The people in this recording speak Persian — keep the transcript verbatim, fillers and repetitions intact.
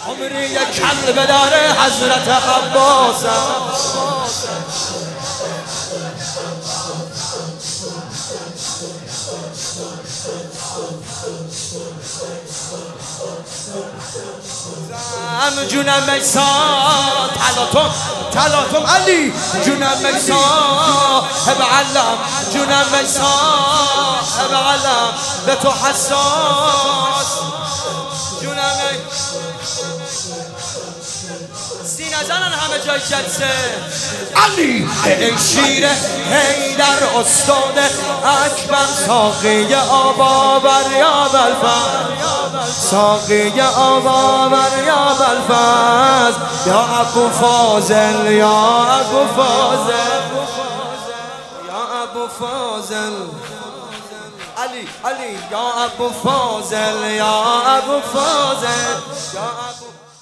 عمری یک کل داره حضرت عباسم. زم جونم میسان تلاتم تلاتم علی جونم میسان هب علم جونم میسان هب علم به تو حساس جونم سینه زنن همه جای جلسه علی ای شیر حیدر استاد اکبر ساقی آبا بر یا بلفن ساقی آبا بر یا بلفن یا ابو فاضل یا ابو فاضل یا ابو فاضل علی علی یا ابو فاضل یا ابو فاضل یا ابو